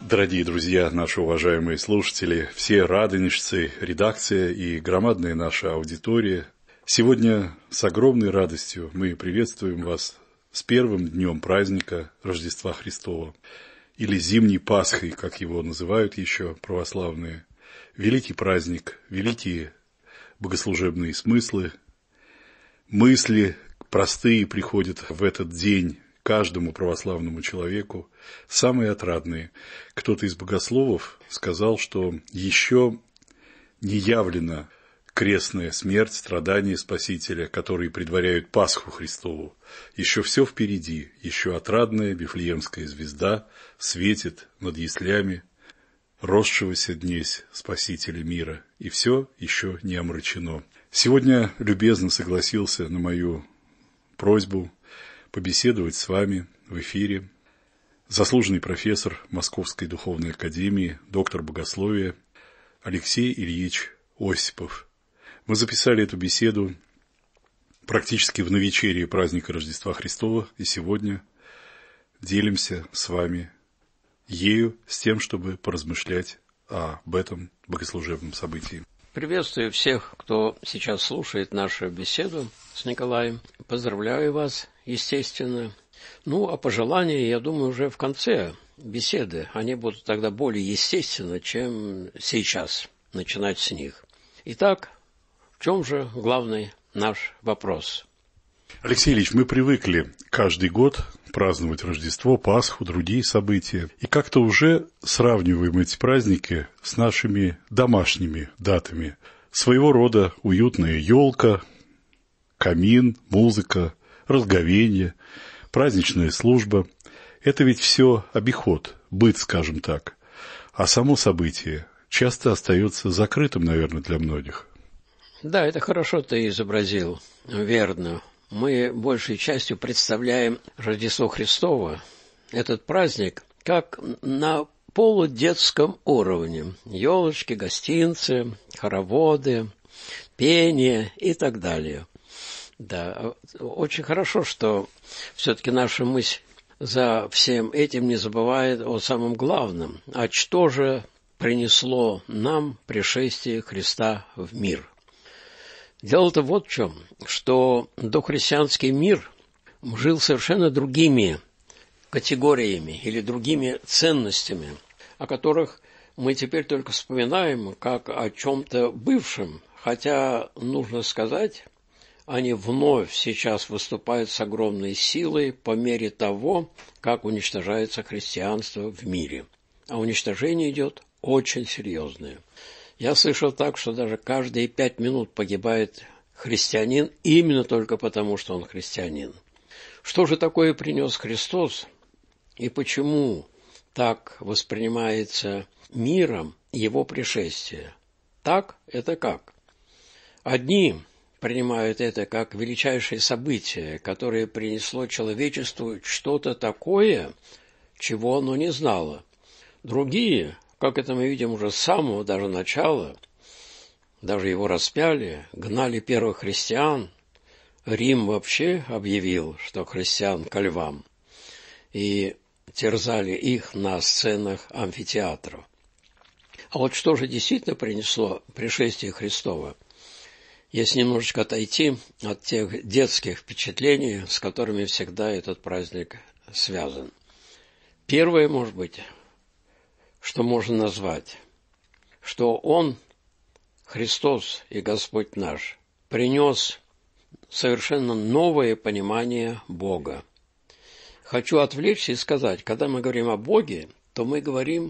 Дорогие друзья, наши уважаемые слушатели, все радонежцы, редакция и громадная наша аудитория, сегодня с огромной радостью мы приветствуем вас с первым днем праздника Рождества Христова, или Зимней Пасхой, как его называют еще православные. Великий праздник, великие богослужебные смыслы, мысли простые приходят в этот день каждому православному человеку, самые отрадные. Кто-то из богословов сказал, что еще не явлена крестная смерть, страдания Спасителя, которые предваряют Пасху Христову. Еще все впереди, еще отрадная Вифлеемская звезда светит над яслями росшегося днесь Спасителя мира, и все еще не омрачено. Сегодня любезно согласился на мою просьбу побеседовать с вами в эфире заслуженный профессор Московской духовной академии, доктор богословия Алексей Ильич Осипов. Мы записали эту беседу практически в навечерие праздника Рождества Христова, и сегодня делимся с вами ею с тем, чтобы поразмышлять об этом богослужебном событии. Приветствую всех, кто сейчас слушает нашу беседу с Николаем. Поздравляю вас, естественно. А пожелания, я думаю, уже в конце беседы. Они будут тогда более естественны, чем сейчас начинать с них. Итак, в чем же главный наш вопрос? Алексей Ильич, мы привыкли каждый год праздновать Рождество, Пасху, другие события. И как-то уже сравниваем эти праздники с нашими домашними датами. Своего рода уютная елка, камин, музыка, разговенье, праздничная служба. Это ведь все обиход, быт, скажем так. А само событие часто остается закрытым, наверное, для многих. Да, это хорошо ты изобразил, верно. Мы большей частью представляем Рождество Христово, этот праздник, как на полудетском уровне. Елочки, гостинцы, хороводы, пение и так далее. Да, очень хорошо, что все-таки наша мысль за всем этим не забывает о самом главном. А что же принесло нам пришествие Христа в мир? Дело-то вот в чем, что дохристианский мир жил совершенно другими категориями или другими ценностями, о которых мы теперь только вспоминаем как о чем-то бывшем, хотя, нужно сказать, они вновь сейчас выступают с огромной силой по мере того, как уничтожается христианство в мире. А уничтожение идет очень серьезное. Я слышал так, что даже каждые 5 минут погибает христианин именно только потому, что он христианин. Что же такое принес Христос и почему так воспринимается миром его пришествие? Так это как? Одни принимают это как величайшее событие, которое принесло человечеству что-то такое, чего оно не знало. Другие, как это мы видим уже с самого даже начала, даже его распяли, гнали первых христиан. Рим вообще объявил, что христиан ко львам, и терзали их на сценах амфитеатров. А вот что же действительно принесло пришествие Христова? Если немножечко отойти от тех детских впечатлений, с которыми всегда этот праздник связан. Первое, может быть, что можно назвать, что Он, Христос и Господь наш, принес совершенно новое понимание Бога. Хочу отвлечься и сказать, когда мы говорим о Боге, то мы говорим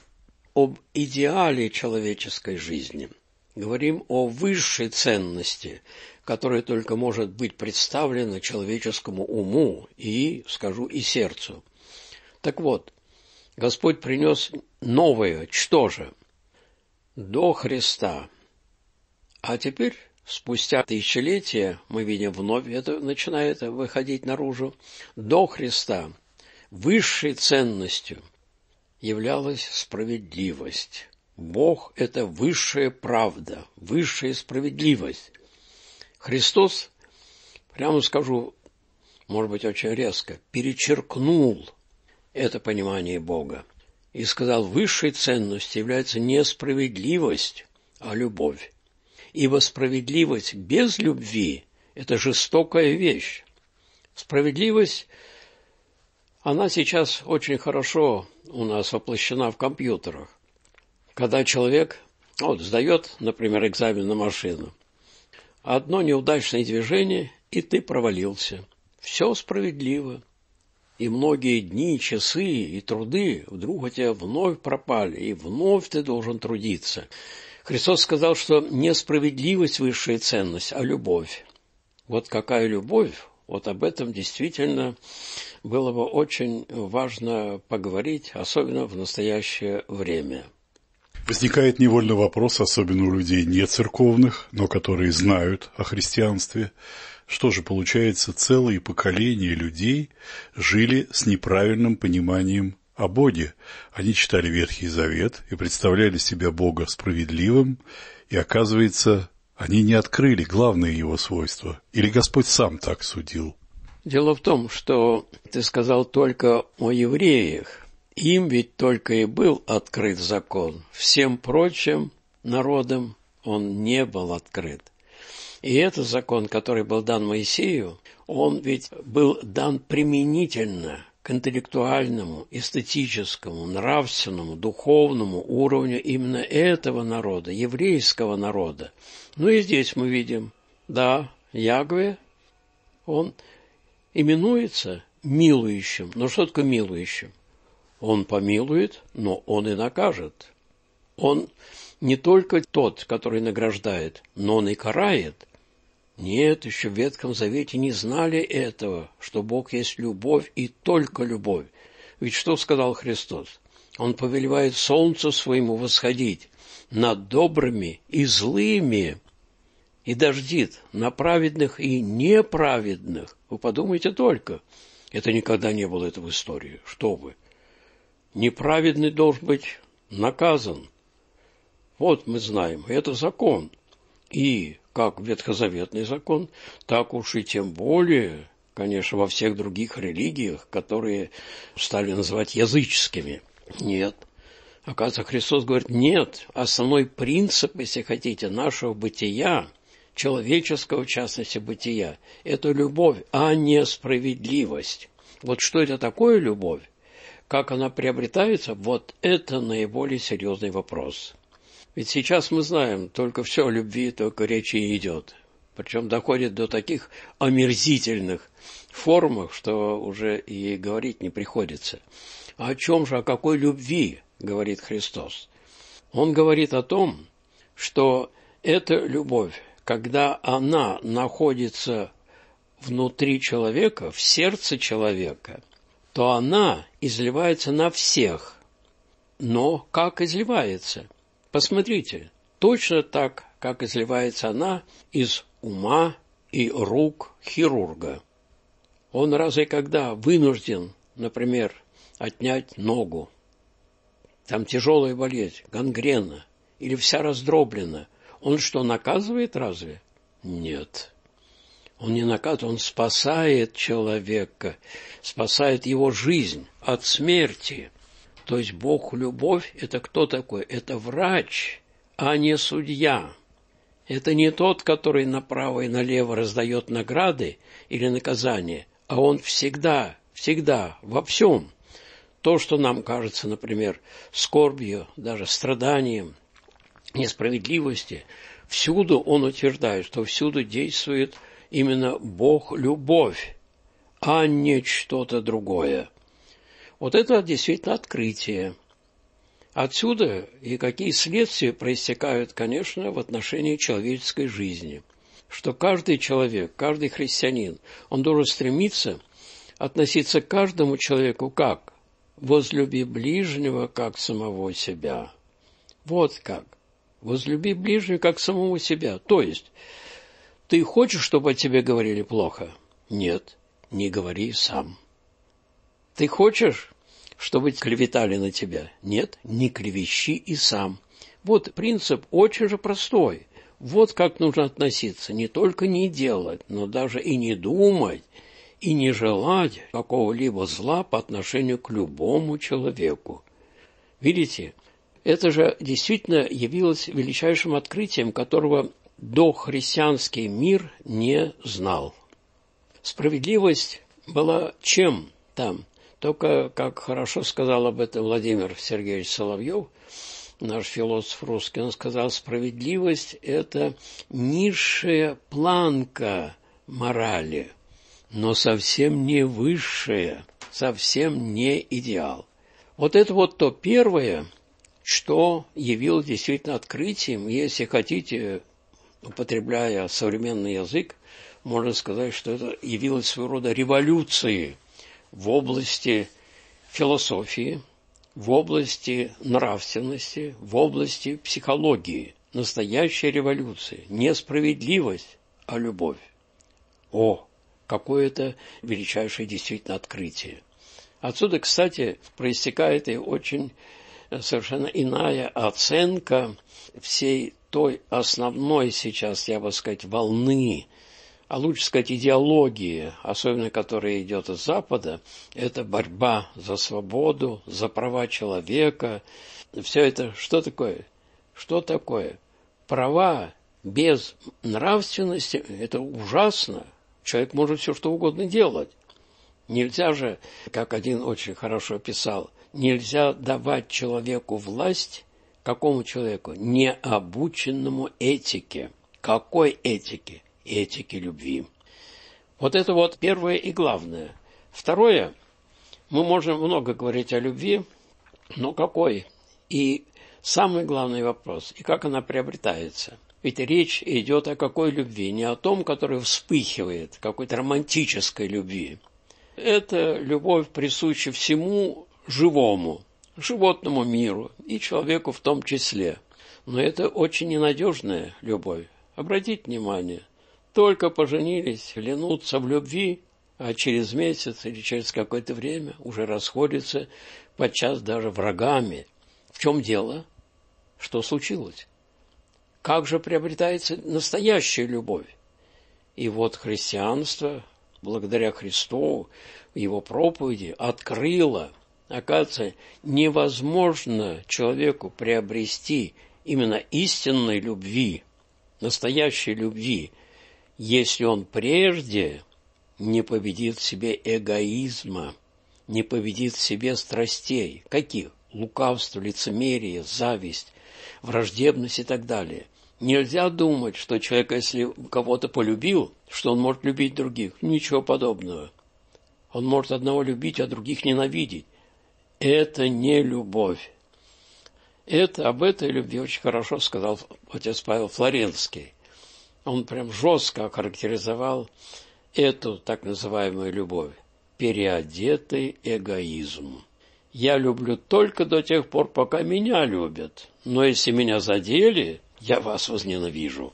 об идеале человеческой жизни, говорим о высшей ценности, которая только может быть представлена человеческому уму и, скажу, и сердцу. Так вот, Господь принес новое, что же? До Христа. А теперь, спустя тысячелетия, мы видим вновь это начинает выходить наружу. До Христа высшей ценностью являлась справедливость. Бог – это высшая правда, высшая справедливость. Христос, прямо скажу, может быть, очень резко, перечеркнул это понимание Бога. и сказал, высшей ценностью является не справедливость, а любовь. Ибо справедливость без любви – это жестокая вещь. Справедливость, она сейчас очень хорошо у нас воплощена в компьютерах. Когда человек сдает, например, экзамен на машину, одно неудачное движение, и ты провалился. Все справедливо. И многие дни, часы и труды вдруг у тебя вновь пропали, и вновь ты должен трудиться. Христос сказал, что не справедливость высшая ценность, а любовь. Вот какая любовь, вот об этом действительно было бы очень важно поговорить, особенно в настоящее время. Возникает невольно вопрос, особенно у людей не церковных, но которые знают о христианстве, что же получается, целые поколения людей жили с неправильным пониманием о Боге. Они читали Ветхий Завет и представляли себя Бога справедливым, и, оказывается, они не открыли главное его свойство. Или Господь сам так судил? Дело в том, что ты сказал только о евреях. Им ведь только и был открыт закон. Всем прочим народам он не был открыт. И этот закон, который был дан Моисею, он ведь был дан применительно к интеллектуальному, эстетическому, нравственному, духовному уровню именно этого народа, еврейского народа. Ну и здесь мы видим, да, Ягве, он именуется милующим. Но что такое милующим? Он помилует, но он и накажет. Он не только тот, который награждает, но он и карает. Нет, еще в Ветхом Завете не знали этого, что Бог есть любовь и только любовь. Ведь что сказал Христос? Он повелевает солнцу своему восходить над добрыми и злыми, и дождит на праведных и неправедных. Вы подумайте только, это никогда не было в истории. Что вы? Неправедный должен быть наказан. Вот мы знаем, это закон. И как ветхозаветный закон, так уж и тем более, конечно, во всех других религиях, которые стали называть языческими. Нет. Оказывается, Христос говорит, нет, основной принцип, если хотите, нашего бытия, человеческого, в частности, бытия, это любовь, а не справедливость. Вот что это такое любовь? Как она приобретается, вот это наиболее серьезный вопрос. Ведь сейчас мы знаем, только все о любви, только речи и идет. Причем доходит до таких омерзительных формах, что уже и говорить не приходится. А о чем же, о какой любви говорит Христос? Он говорит о том, что эта любовь, когда она находится внутри человека, в сердце человека, то она изливается на всех. Но как изливается? Посмотрите, точно так, как изливается она из ума и рук хирурга. Он разве когда вынужден, например, отнять ногу, там тяжелая болезнь, гангрена, или вся раздроблена, он что, наказывает разве? Нет. Он не наказывает, он спасает человека, спасает его жизнь от смерти. То есть Бог любовь – это кто такой? Это врач, а не судья. Это не тот, который направо и налево раздает награды или наказания, а он всегда, во всем. То, что нам кажется, например, скорбью, даже страданием, несправедливостью, всюду он утверждает, что всюду действует именно Бог-любовь, а не что-то другое. Вот это действительно открытие. Отсюда и какие следствия проистекают, конечно, в отношении человеческой жизни. Что каждый человек, каждый христианин, он должен стремиться относиться к каждому человеку как? Возлюби ближнего, как самого себя. Вот как. Возлюби ближнего, как самого себя. То есть, ты хочешь, чтобы о тебе говорили плохо? Нет, не говори сам. Ты хочешь, чтобы клеветали на тебя? Нет, не клевещи и сам. Вот принцип очень же простой. Вот как нужно относиться. Не только не делать, но даже и не думать, и не желать какого-либо зла по отношению к любому человеку. Видите, это же действительно явилось величайшим открытием, которого дохристианский мир не знал. Справедливость была чем там? Только, как хорошо сказал об этом Владимир Сергеевич Соловьев, наш философ русский, он сказал, справедливость – это низшая планка морали, но совсем не высшая, совсем не идеал. Вот это вот то первое, что явилось действительно открытием, если хотите, употребляя современный язык, можно сказать, что это явилось своего рода революцией в области философии, в области нравственности, в области психологии. Настоящая революция. Не справедливость, а любовь. О, какое это величайшее действительно открытие. Отсюда, кстати, проистекает и очень совершенно иная оценка всей той основной сейчас, я бы сказать, волны, а лучше сказать идеологии, особенно которая идет из Запада, это борьба за свободу, за права человека. Все это что такое? Что такое? Права без нравственности – это ужасно. Человек может все что угодно делать. Нельзя же, как один очень хорошо писал, нельзя давать человеку власть, какому человеку? Необученному этике. Какой этике? Этики любви. Вот это вот первое и главное. Второе, мы можем много говорить о любви, но какой? И самый главный вопрос, и как она приобретается? Ведь речь идет о какой любви? Не о том, которая вспыхивает, какой-то романтической любви. Это любовь присуща всему живому, животному миру и человеку в том числе. Но это очень ненадежная любовь. Обратите внимание, только поженились, ленутся в любви, а через месяц или через какое-то время уже расходятся, подчас даже врагами. В чем дело? Что случилось? Как же приобретается настоящая любовь? И вот христианство, благодаря Христу, его проповеди, открыло, оказывается, невозможно человеку приобрести именно истинной любви, настоящей любви, если он прежде не победит в себе эгоизма, не победит в себе страстей. Каких? Лукавство, лицемерие, зависть, враждебность и так далее. Нельзя думать, что человек, если кого-то полюбил, что он может любить других. Ничего подобного. Он может одного любить, а других ненавидеть. Это не любовь. Об этой любви очень хорошо сказал отец Павел Флоренский. Он прям жестко охарактеризовал эту так называемую любовь. Переодетый эгоизм. Я люблю только до тех пор, пока меня любят. Но если меня задели, я вас возненавижу.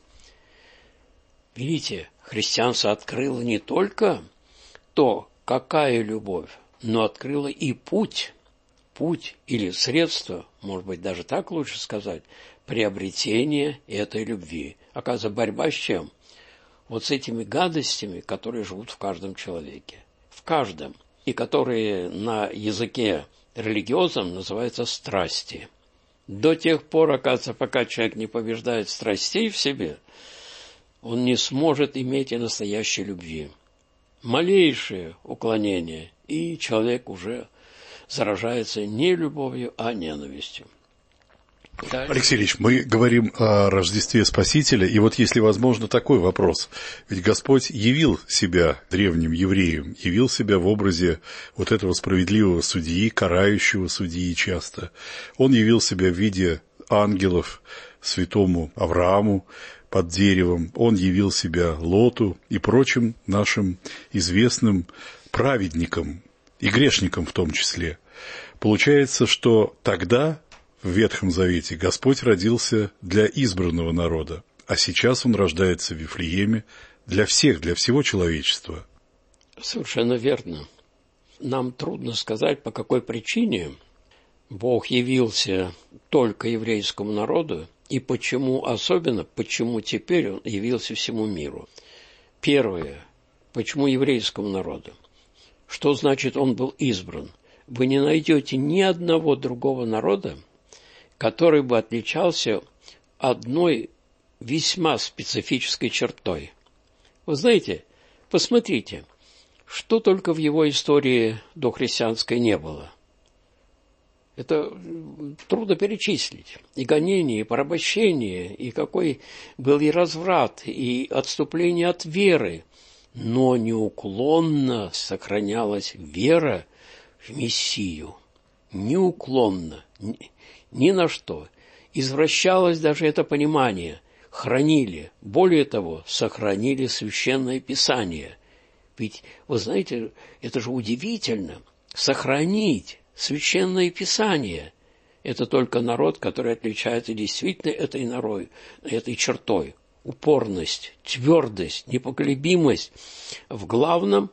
Видите, христианство открыло не только то, какая любовь, но открыло и путь или средство, может быть, даже так лучше сказать, приобретения этой любви. Оказывается, борьба с чем? Вот с этими гадостями, которые живут в каждом человеке. В каждом. И которые на языке религиозном называются страсти. До тех пор, оказывается, пока человек не побеждает страстей в себе, он не сможет иметь и настоящей любви. Малейшее уклонение, и человек уже заражается не любовью, а ненавистью. Алексей Ильич, мы говорим о Рождестве Спасителя, и вот если возможно такой вопрос. Ведь Господь явил себя древним евреям, явил себя в образе вот этого справедливого судьи, карающего судьи часто. Он явил себя в виде ангелов святому Аврааму под деревом, он явил себя Лоту и прочим нашим известным праведникам и грешникам в том числе. Получается, что тогда в Ветхом Завете Господь родился для избранного народа, а сейчас Он рождается в Вифлееме для всех, для всего человечества. Совершенно верно. Нам трудно сказать, по какой причине Бог явился только еврейскому народу, и почему теперь Он явился всему миру. Первое. Почему еврейскому народу? Что значит Он был избран? вы не найдете ни одного другого народа, который бы отличался одной весьма специфической чертой. Вы знаете, посмотрите, что только в его истории дохристианской не было. Это трудно перечислить. И гонение, и порабощение, и какой был и разврат, и отступление от веры. Но неуклонно сохранялась вера в Мессию. Неуклонно. Ни на что. Извращалось даже это понимание. Хранили. Более того, сохранили Священное Писание. Ведь, вы знаете, это же удивительно. Сохранить Священное Писание – это только народ, который отличается действительно этой чертой. Упорность, твердость, непоколебимость в главном,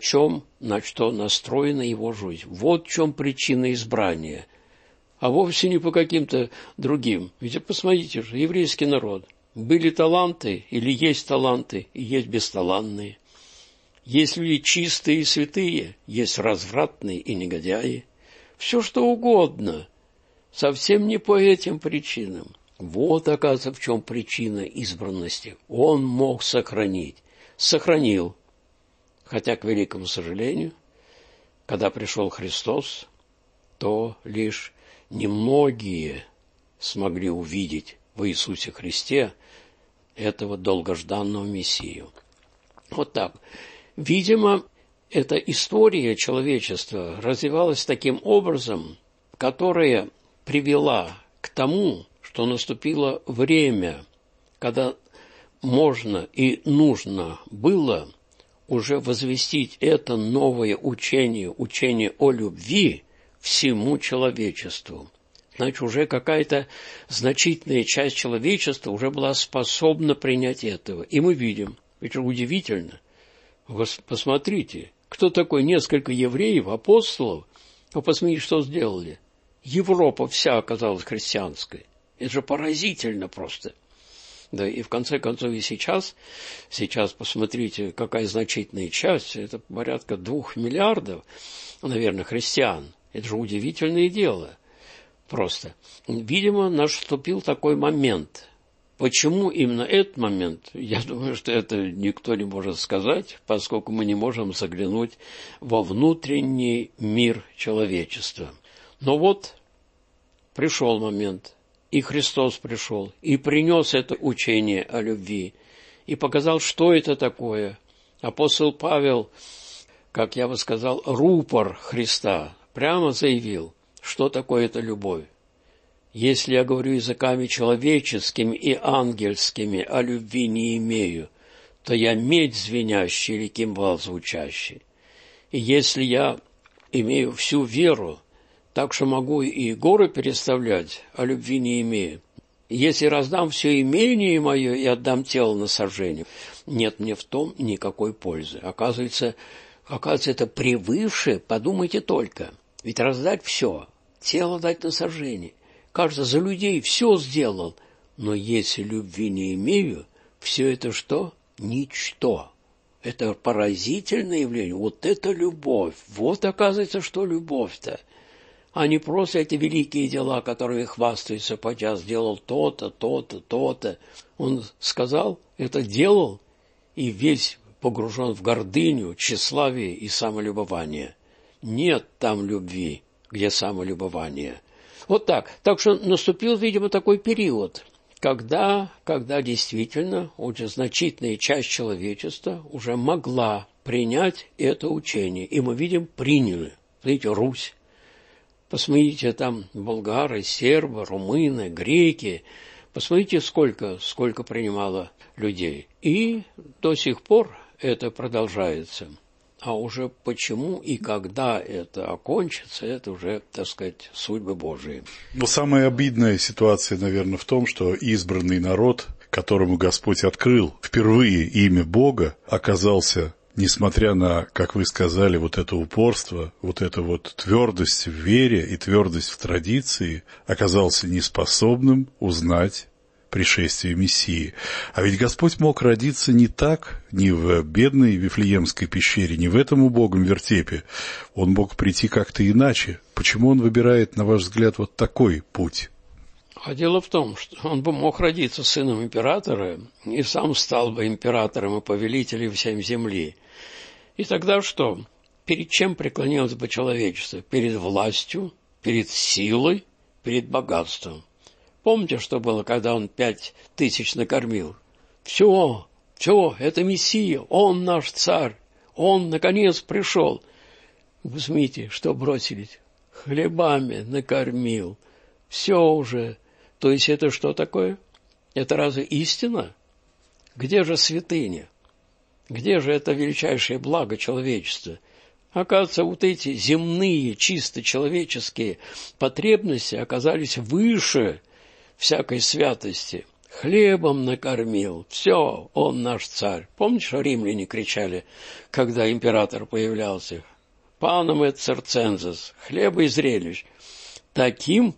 на что настроена его жизнь. Вот в чем причина избрания. А вовсе не по каким-то другим. Ведь посмотрите же, еврейский народ. Были таланты или есть таланты, и есть бесталанные. Есть люди чистые и святые, есть развратные и негодяи. Все что угодно, совсем не по этим причинам. Вот, оказывается, в чем причина избранности. Он мог сохранить. Сохранил. Хотя, к великому сожалению, когда пришел Христос, то лишь немногие смогли увидеть в Иисусе Христе этого долгожданного Мессию. Вот так. Видимо, эта история человечества развивалась таким образом, которая привела к тому, что наступило время, когда можно и нужно было уже возвестить это новое учение о любви всему человечеству. Значит, уже какая-то значительная часть человечества уже была способна принять этого. И мы видим, ведь удивительно, посмотрите, кто такой несколько евреев, апостолов, вы посмотрите, что сделали. Европа вся оказалась христианской. Это же поразительно просто. Да, и в конце концов и сейчас посмотрите, какая значительная часть, это порядка 2 миллиардов, наверное, христиан. Это же удивительное дело. Просто. Видимо, наступил такой момент. Почему именно этот момент? Я думаю, что это никто не может сказать, поскольку мы не можем заглянуть во внутренний мир человечества. Но вот пришел момент, и Христос пришел, и принес это учение о любви, и показал, что это такое. Апостол Павел, как я бы сказал, рупор Христа, прямо заявил, что такое эта любовь. Если я говорю языками человеческими и ангельскими, а любви не имею, то я медь звенящий или кимвал звучащий. И если я имею всю веру, так что могу и горы переставлять, а любви не имею. Если раздам все имение мое и отдам тело на сожжение, нет мне в том никакой пользы. Оказывается, это превыше, подумайте только. Ведь раздать все, тело дать на сожжение. Кажется, за людей все сделал, но если любви не имею, все это что? Ничто. Это поразительное явление. Вот это любовь. Вот оказывается, что любовь-то. А не просто эти великие дела, которые хвастаются, подчас сделал то-то, то-то, то-то. Он сказал, это делал, и весь погружен в гордыню, тщеславие и самолюбование. Нет там любви, где самолюбование. Вот так. Так что наступил, видимо, такой период, когда действительно очень значительная часть человечества уже могла принять это учение. И мы видим, приняли. Смотрите, Русь. Посмотрите, там болгары, сербы, румыны, греки. Посмотрите, сколько принимало людей. И до сих пор это продолжается. А уже почему и когда это окончится, это уже, так сказать, судьбы Божии. Но самая обидная ситуация, наверное, в том, что избранный народ, которому Господь открыл впервые имя Бога, оказался, несмотря на, как вы сказали, вот это упорство, вот эту вот твердость в вере и твердость в традиции, оказался неспособным узнать пришествия Мессии. А ведь Господь мог родиться не так, ни в бедной Вифлеемской пещере, ни в этом убогом вертепе. Он мог прийти как-то иначе. Почему он выбирает, на ваш взгляд, вот такой путь? А дело в том, что он бы мог родиться сыном императора и сам стал бы императором и повелителем всей земли. И тогда что? Перед чем преклонилось бы человечество? Перед властью, перед силой, перед богатством. Помните, что было, когда он 5000 накормил? Все, это Мессия, он наш царь, он, наконец, пришел. Возьмите, что бросились? Хлебами накормил. Все уже. То есть это что такое? Это разве истина? Где же святыня? Где же это величайшее благо человечества? Оказывается, вот эти земные, чисто человеческие потребности оказались выше всякой святости. Хлебом накормил. Все, он наш царь. Помните, что римляне кричали, когда император появлялся? Панам et circenses, хлеба и зрелищ. Таким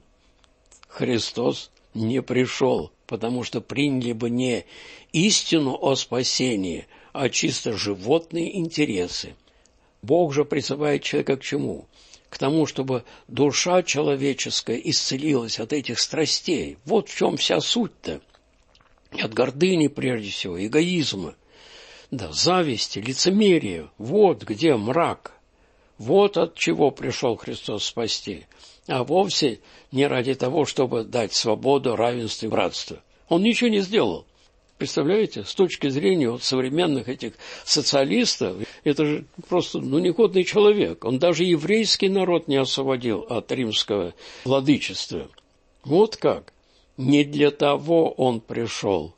Христос не пришел, потому что приняли бы не истину о спасении, а чисто животные интересы. Бог же призывает человека к чему? К тому, чтобы душа человеческая исцелилась от этих страстей. Вот в чем вся суть-то. От гордыни, прежде всего, эгоизма, да, зависти, лицемерия. Вот где мрак. Вот от чего пришел Христос спасти. А вовсе не ради того, чтобы дать свободу, равенство и братство. Он ничего не сделал. Представляете, с точки зрения вот современных этих социалистов, это же просто негодный человек. Он даже еврейский народ не освободил от римского владычества. Вот как. Не для того он пришел.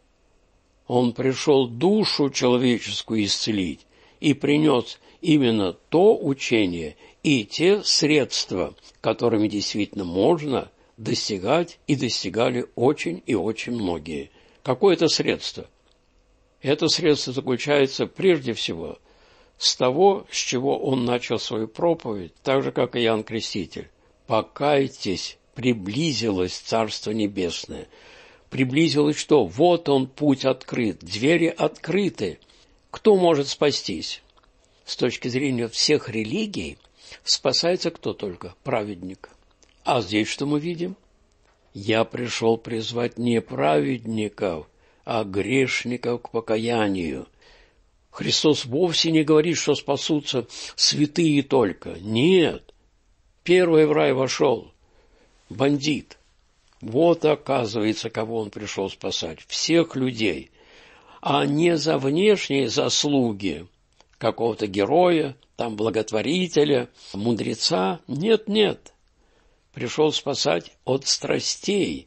Он пришел душу человеческую исцелить и принес именно то учение и те средства, которыми действительно можно достигать, и достигали очень и очень многие. Какое это средство? Это средство заключается прежде всего с того, с чего он начал свою проповедь, так же, как и Иоанн Креститель. «Покайтесь, приблизилось Царство Небесное». Приблизилось что? Вот он, путь открыт, двери открыты. Кто может спастись? С точки зрения всех религий спасается кто только? Праведник. А здесь что мы видим? «Я пришел призвать не праведников, а грешников к покаянию». Христос вовсе не говорит, что спасутся святые только. Нет. Первый в рай вошел бандит. Вот, оказывается, кого он пришел спасать. Всех людей. А не за внешние заслуги какого-то героя, там благотворителя, мудреца. Нет. Пришел спасать от страстей,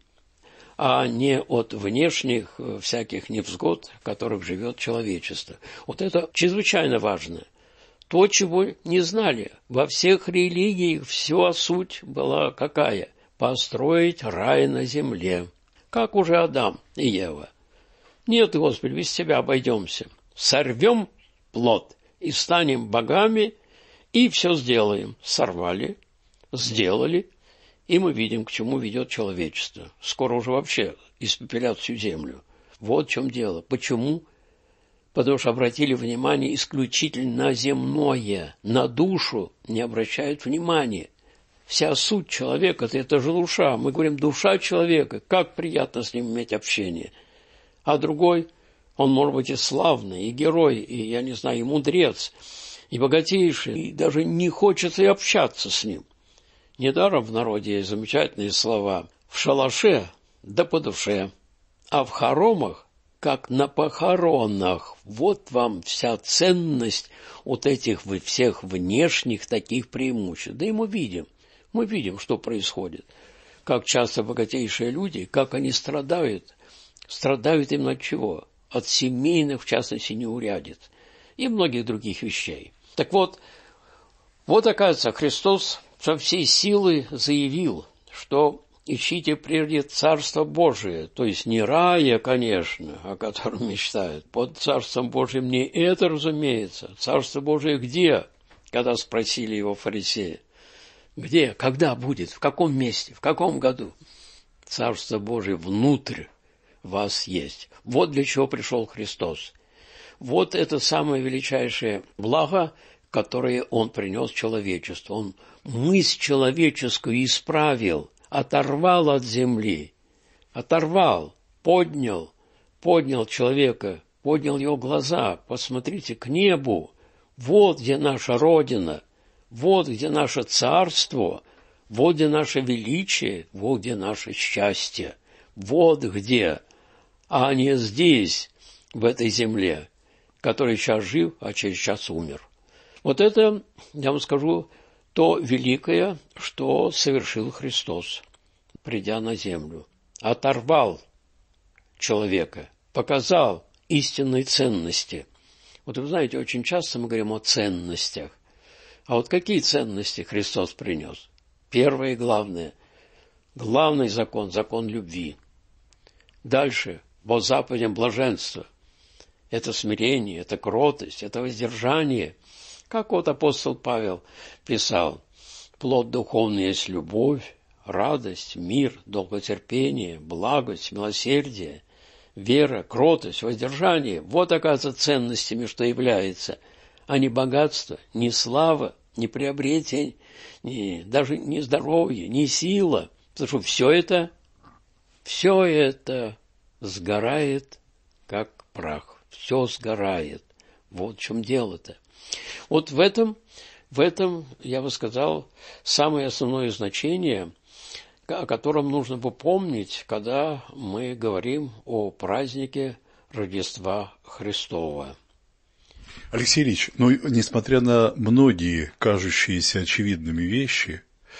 а не от внешних всяких невзгод, в которых живет человечество. Вот это чрезвычайно важно. То, чего не знали. Во всех религиях вся суть была какая? Построить рай на земле. Как уже Адам и Ева. Нет, Господи, без Тебя обойдемся. Сорвем плод и станем богами, и все сделаем. Сорвали, сделали. И мы видим, к чему ведет человечество. Скоро уже вообще испепелят всю землю. Вот в чем дело. Почему? Потому что обратили внимание исключительно на земное, на душу не обращают внимания. Вся суть человека – это же душа. Мы говорим, душа человека, как приятно с ним иметь общение. А другой, он может быть и славный, и герой, и, я не знаю, и мудрец, и богатейший, и даже не хочется и общаться с ним. Недаром в народе есть замечательные слова «в шалаше да по душе», а в хоромах, как на похоронах. Вот вам вся ценность вот этих всех внешних таких преимуществ. Да и мы видим, что происходит. Как часто богатейшие люди, как они страдают. Страдают именно от чего? От семейных, в частности, неурядиц и многих других вещей. Так вот оказывается, Христос со всей силы заявил, что ищите прежде Царство Божие, то есть не рая, конечно, о котором мечтают. Под Царством Божиим не это, разумеется. Царство Божие где? Когда спросили его фарисеи. Где? Когда будет? В каком месте? В каком году? Царство Божие внутрь вас есть. Вот для чего пришел Христос. Вот это самое величайшее благо, которое Он принес человечеству. Он мысль человеческую исправил, оторвал от земли, поднял человека, поднял его глаза. Посмотрите к небу. Вот где наша Родина, вот где наше царство, вот где наше величие, вот где наше счастье. Вот где, а не здесь, в этой земле, который сейчас жив, а через час умер. Вот это, я вам скажу, то великое, что совершил Христос, придя на землю. Оторвал человека, показал истинные ценности. Вот вы знаете, очень часто мы говорим о ценностях. А вот какие ценности Христос принес? Первое и главное. Главный закон – закон любви. Дальше – по заповедям блаженства. Это смирение, это кротость, это воздержание. Как вот апостол Павел писал, плод духовный есть любовь, радость, мир, долготерпение, благость, милосердие, вера, кротость, воздержание. Вот, оказывается, ценностями, что является, а не богатство, не слава, не приобретение, даже не здоровье, не сила. Потому что все это сгорает, как прах. Все сгорает. Вот в чем дело-то. Вот в этом, я бы сказал, самое основное значение, о котором нужно бы помнить, когда мы говорим о празднике Рождества Христова. Алексей Ильич, несмотря на многие кажущиеся очевидными вещи,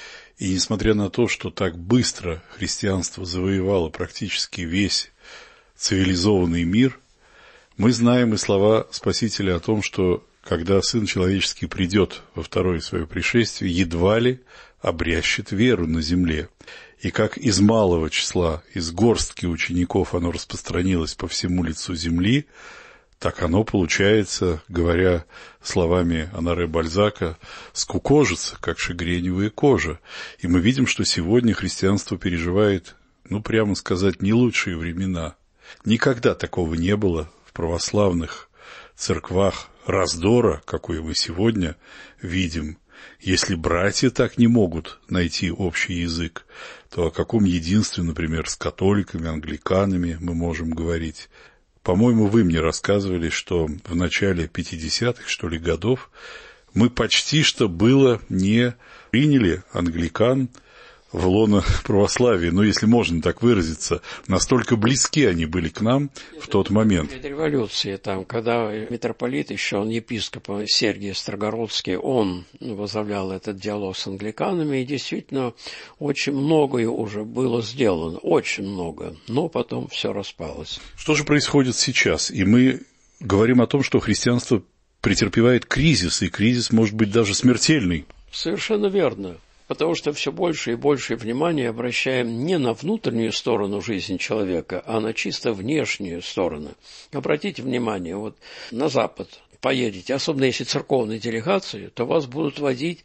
и несмотря на то, что так быстро христианство завоевало практически весь цивилизованный мир, мы знаем и слова Спасителя о том, что когда Сын Человеческий придет во второе свое пришествие, едва ли обрящет веру на земле. И как из малого числа, из горстки учеников оно распространилось по всему лицу земли, так оно получается, говоря словами Оноре Бальзака, скукожится, как шагреневая кожа. И мы видим, что сегодня христианство переживает, прямо сказать, не лучшие времена. Никогда такого не было в православных церквах раздора, какой мы сегодня видим. Если братья так не могут найти общий язык, то о каком единстве, например, с католиками, англиканами мы можем говорить? По-моему, вы мне рассказывали, что в начале 50-х, годов мы почти что было не приняли англикан в лоно православия, если можно так выразиться, настолько близки они были к нам в тот момент. Перед революцией, когда митрополит еще, он епископ Сергий Строгородский, он возглавлял этот диалог с англиканами, и действительно очень многое уже было сделано, очень много, но потом все распалось. Что же происходит сейчас? И мы говорим о том, что христианство претерпевает кризис, и кризис может быть даже смертельный. Совершенно верно. Потому что все больше и больше внимания обращаем не на внутреннюю сторону жизни человека, а на чисто внешнюю сторону. Обратите внимание, вот на Запад поедете, особенно если церковные делегации, то вас будут водить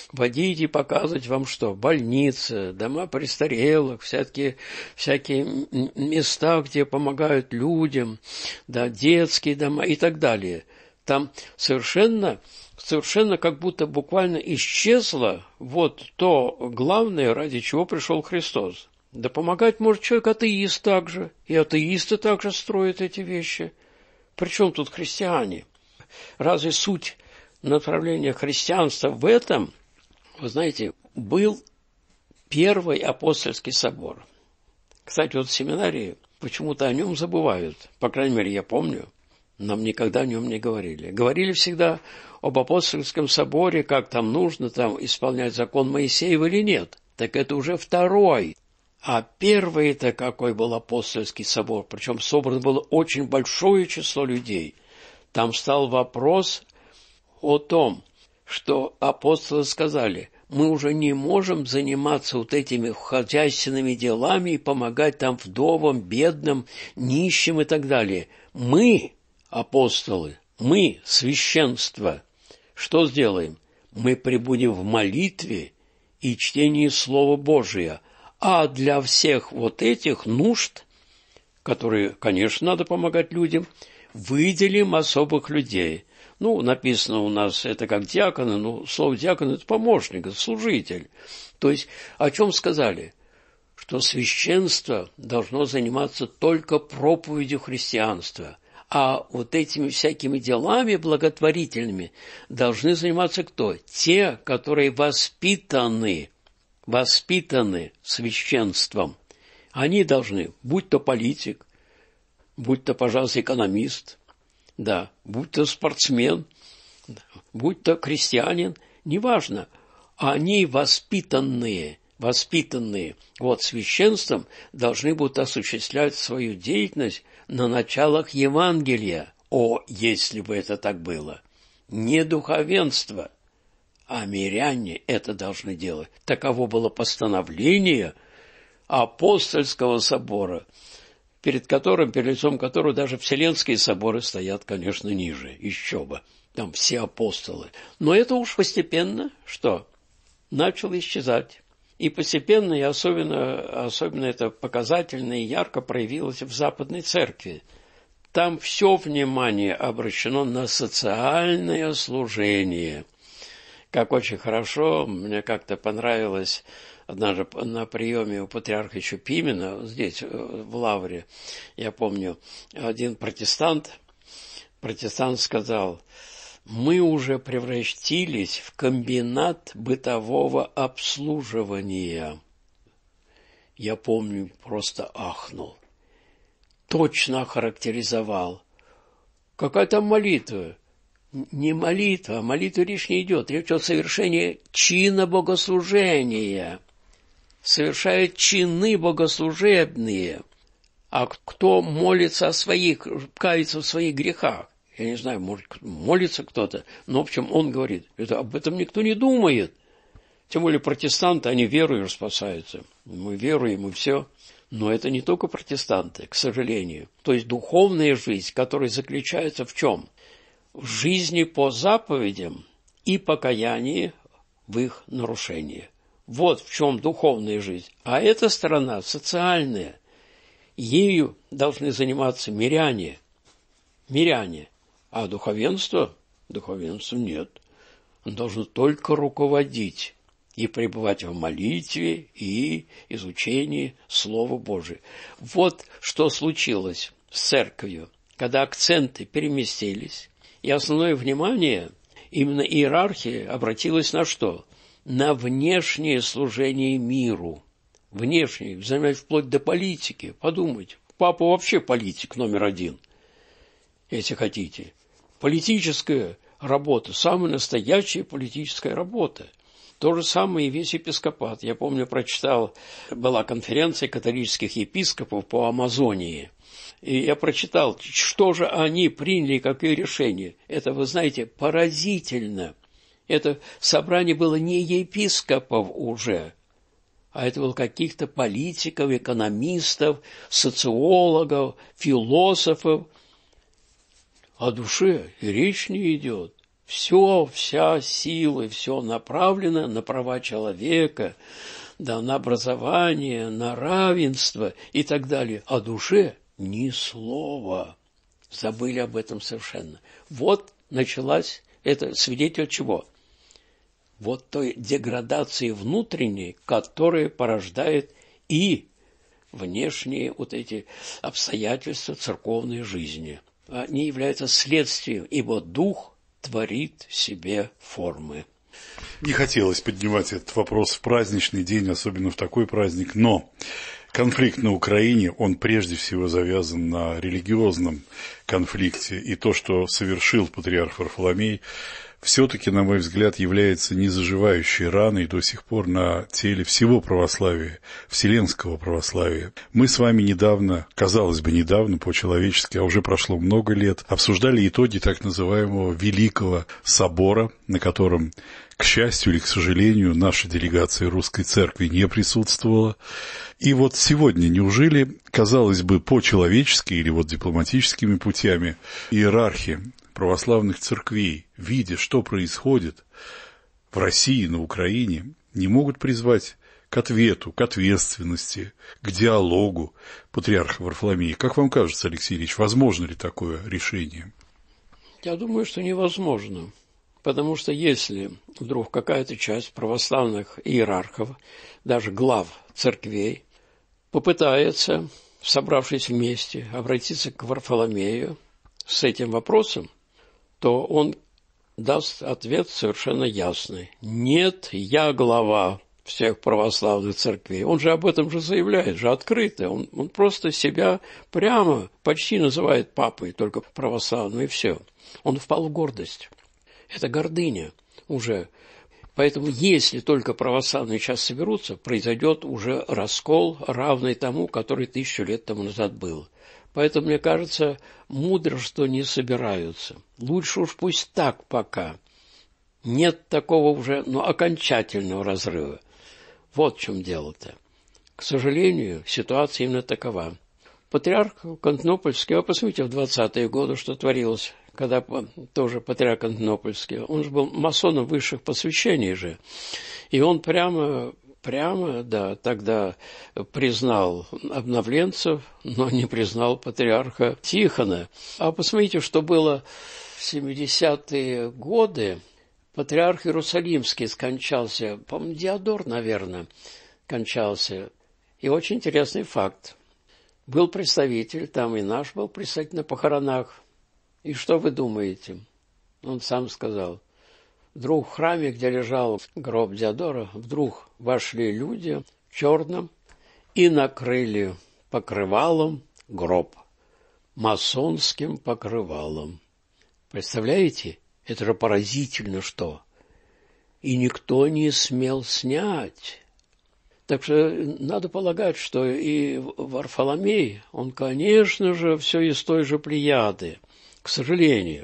и показывать вам что? Больницы, дома престарелых, всякие места, где помогают людям, детские дома и так далее. Там совершенно как будто буквально исчезло то главное, ради чего пришел Христос. Да помогать может человек-атеист также, и атеисты также строят эти вещи. Причем тут христиане? Разве суть направления христианства в этом? Вы знаете, был Первый апостольский собор. Кстати, в семинарии почему-то о нем забывают, по крайней мере, я помню. Нам никогда о нем не говорили. Говорили всегда об апостольском соборе, как там нужно исполнять закон Моисеева или нет. Так это уже второй. А первый-то какой был апостольский собор, причем собрано было очень большое число людей. Там стал вопрос о том, что апостолы сказали, мы уже не можем заниматься этими хозяйственными делами и помогать вдовам, бедным, нищим и так далее. Мы, апостолы, мы, священство, что сделаем? Мы пребудем в молитве и чтении Слова Божия, а для всех этих нужд которые, конечно, надо помогать людям, выделим особых людей. Написано у нас это как диаконы, слово диакон – это помощник, это служитель. То есть, о чем сказали? Что священство должно заниматься только проповедью христианства, а вот этими всякими делами благотворительными должны заниматься кто? Те, которые воспитаны священством. Они должны, будь то политик, будь то, пожалуйста, экономист, да, будь то спортсмен, будь то крестьянин, неважно, они воспитанные. Вот священством должны будут осуществлять свою деятельность на началах Евангелия. Если бы это так было. Не духовенство, а миряне это должны делать. Таково было постановление апостольского собора, перед лицом которого даже вселенские соборы стоят, конечно, ниже, еще бы. Там все апостолы. Но это уж постепенно, начало исчезать. И постепенно, и особенно это показательно и ярко проявилось в Западной Церкви. Там все внимание обращено на социальное служение. Как очень хорошо, мне как-то понравилось однажды на приеме у патриарха еще Пимена, здесь, в Лавре, я помню, один протестант сказал: мы уже превратились в комбинат бытового обслуживания. Я помню, просто ахнул. Точно охарактеризовал. Какая там молитва? Не молитва, о молитве речь не идет. Речь о совершении чина богослужения. Совершают чины богослужебные. А кто молится о своих, кается в своих грехах? Я не знаю, может, молится кто-то, но, в общем, он говорит, об этом никто не думает. Тем более протестанты, они верою спасаются. Мы веруем, и все. Но это не только протестанты, к сожалению. То есть духовная жизнь, которая заключается в чем? В жизни по заповедям и покаянии в их нарушении. Вот в чем духовная жизнь. А эта сторона социальная. Ею должны заниматься миряне. А духовенство нет. Он должен только руководить и пребывать в молитве и изучении Слова Божия. Вот что случилось с церковью, когда акценты переместились, и основное внимание, именно иерархия, обратилась на что? На внешнее служение миру. Внешнее, вплоть до политики. Подумайте, папа вообще политик номер один, если хотите. Политическая работа, самая настоящая политическая работа. То же самое и весь епископат. Я помню, прочитал, была конференция католических епископов по Амазонии. И я прочитал, что же они приняли, какие решения. Это, вы знаете, поразительно. Это собрание было не епископов уже, а это было каких-то политиков, экономистов, социологов, философов. О душе и речь не идет. Вся сила, все направлено на права человека, да, на образование, на равенство и так далее. О душе ни слова. Забыли об этом совершенно. Вот началась, это свидетель чего? Вот той деградации внутренней, которая порождает и внешние вот эти обстоятельства церковной жизни. Они являются следствием, ибо Дух творит себе формы. Не хотелось поднимать этот вопрос в праздничный день, особенно в такой праздник, но конфликт на Украине, он прежде всего завязан на религиозном конфликте, и то, что совершил патриарх Варфоломей, все-таки, на мой взгляд, является незаживающей раной до сих пор на теле всего православия, вселенского православия. Мы с вами недавно, казалось бы, недавно по-человечески, а уже прошло много лет, обсуждали итоги так называемого Великого Собора, на котором, к счастью или к сожалению, наша делегация Русской Церкви не присутствовала. И вот сегодня, неужели, казалось бы, по-человечески или вот дипломатическими путями иерархи православных церквей, видя, что происходит в России, на Украине, не могут призвать к ответу, к ответственности, к диалогу патриарха Варфоломея. Как вам кажется, Алексей Ильич, возможно ли такое решение? Я думаю, что невозможно. Потому что если вдруг какая-то часть православных иерархов, даже глав церквей, попытается, собравшись вместе, обратиться к Варфоломею с этим вопросом, то он даст ответ совершенно ясный. Нет, я глава всех православных церквей. Он же об этом же заявляет, же открыто. Он просто себя прямо почти называет папой, только православным, и все. Он впал в гордость. Это гордыня уже. Поэтому, если только православные сейчас соберутся, произойдет уже раскол, равный тому, который 1000 лет тому назад был. Поэтому, мне кажется, мудро, что не собираются. Лучше уж пусть так пока. Нет такого уже, окончательного разрыва. Вот в чем дело-то. К сожалению, ситуация именно такова. Патриарх Константинопольский, вы посмотрите, в 20-е годы, что творилось, когда тоже патриарх Константинопольский, он же был масоном высших посвящений же, и он прямо, да, тогда признал обновленцев, но не признал патриарха Тихона. А посмотрите, что было в 70-е годы. Патриарх Иерусалимский скончался, по-моему, Диодор, наверное, кончался. И очень интересный факт. Был представитель, там и наш был представитель на похоронах. И что вы думаете? Он сам сказал. Вдруг в храме, где лежал гроб Диодора, вдруг вошли люди в черном и накрыли покрывалом гроб. Масонским покрывалом. Представляете? Это же поразительно что. И никто не смел снять. Так что надо полагать, что и Варфоломей, он, конечно же, все из той же плеяды. К сожалению,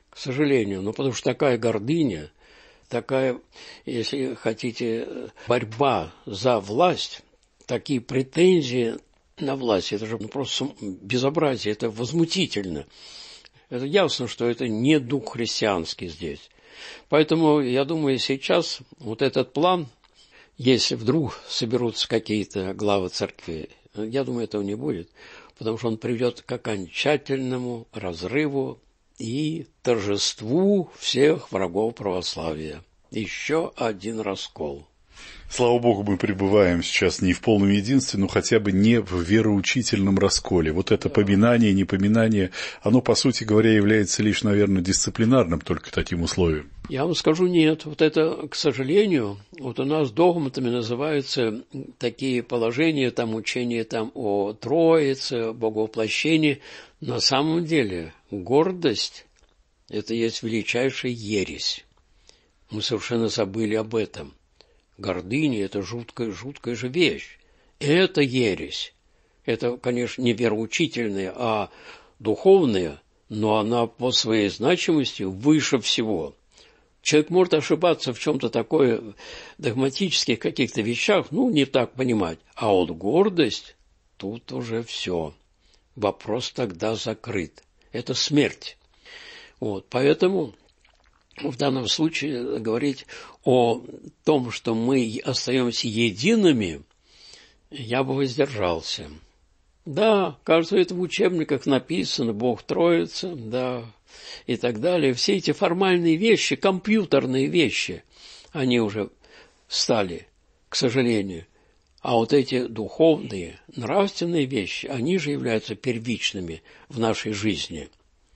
потому что такая гордыня, такая, если хотите, борьба за власть, такие претензии на власть, это же просто безобразие, это возмутительно. Это ясно, что это не дух христианский здесь. Поэтому, я думаю, сейчас вот этот план, если вдруг соберутся какие-то главы церкви, я думаю, этого не будет, потому что он приведет к окончательному разрыву и торжеству всех врагов православия. Еще один раскол. Слава Богу, мы пребываем сейчас не в полном единстве, но хотя бы не в вероучительном расколе. Вот это поминание, непоминание, оно, по сути говоря, является лишь, наверное, дисциплинарным только таким условием. Я вам скажу, нет. Вот это, к сожалению, вот у нас догматами называются такие положения, там учения там, о Троице, Боговоплощении. На самом деле гордость – это есть величайшая ересь. Мы совершенно забыли об этом. Гордыня – это жуткая же вещь. Это ересь. Это, конечно, не вероучительная, а духовная, но она по своей значимости выше всего. Человек может ошибаться в чем-то такое, догматических каких-то вещах, не так понимать. А вот гордость, тут уже все. Вопрос тогда закрыт. Это смерть. Вот, поэтому в данном случае говорить о том, что мы остаемся едиными, я бы воздержался. Да, кажется, это в учебниках написано, Бог Троица, да, и так далее. Все эти формальные вещи, компьютерные вещи, они уже стали, к сожалению. А вот эти духовные, нравственные вещи, они же являются первичными в нашей жизни.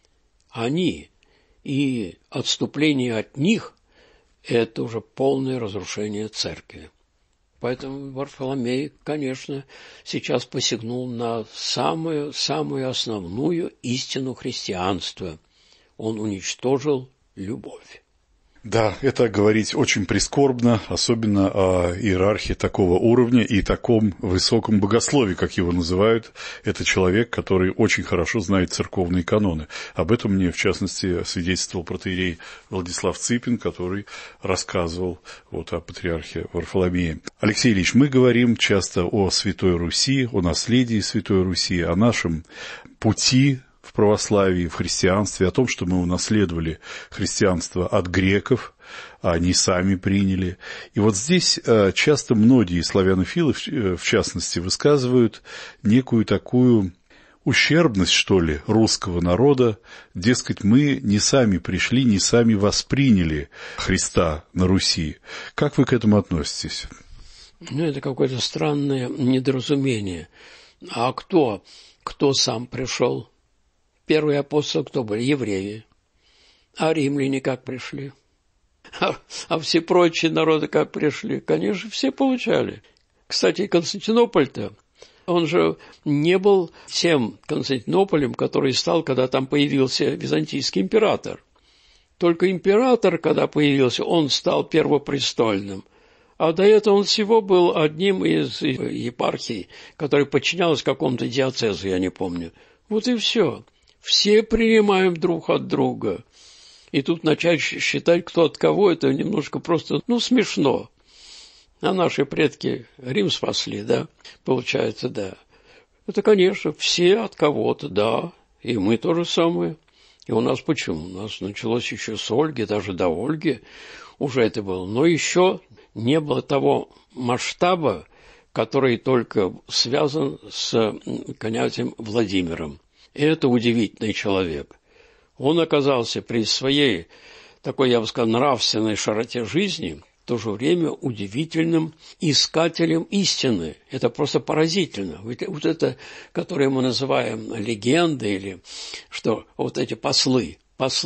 Они и отступление от них – это уже полное разрушение церкви. Поэтому Варфоломей, конечно, сейчас посягнул на самую основную истину христианства. Он уничтожил любовь. Да, это говорить очень прискорбно, особенно о иерархии такого уровня и таком высоком богословии, как его называют. Это человек, который очень хорошо знает церковные каноны. Об этом мне, в частности, свидетельствовал протоиерей Владислав Ципин, который рассказывал о патриархе Варфоломее. Алексей Ильич, мы говорим часто о Святой Руси, о наследии Святой Руси, о нашем пути в православии, в христианстве, о том, что мы унаследовали христианство от греков, а они сами приняли. И вот здесь часто многие славянофилы, в частности, высказывают некую такую ущербность, что ли, русского народа. Дескать, мы не сами пришли, не сами восприняли Христа на Руси. Как вы к этому относитесь? Это какое-то странное недоразумение. А кто сам пришел? Первые апостолы кто были? Евреи. А римляне как пришли? А все прочие народы как пришли? Конечно, все получали. Кстати, Константинополь-то, он же не был тем Константинополем, который стал, когда там появился византийский император. Только император, когда появился, он стал первопрестольным. А до этого он всего был одним из епархий, который подчинялся какому-то диоцезу, я не помню. Вот и все. Все принимаем друг от друга. И тут начать считать, кто от кого, это немножко просто, смешно. А наши предки Рим спасли, да? Получается, да. Это, конечно, все от кого-то, да. И мы то же самое. И у нас почему? У нас началось еще с Ольги, даже до Ольги уже это было. Но еще не было того масштаба, который только связан с князем Владимиром. И это удивительный человек. Он оказался при своей такой, я бы сказал, нравственной широте жизни в то же время удивительным искателем истины. Это просто поразительно. Вот это, которое мы называем легендой, или что вот эти послы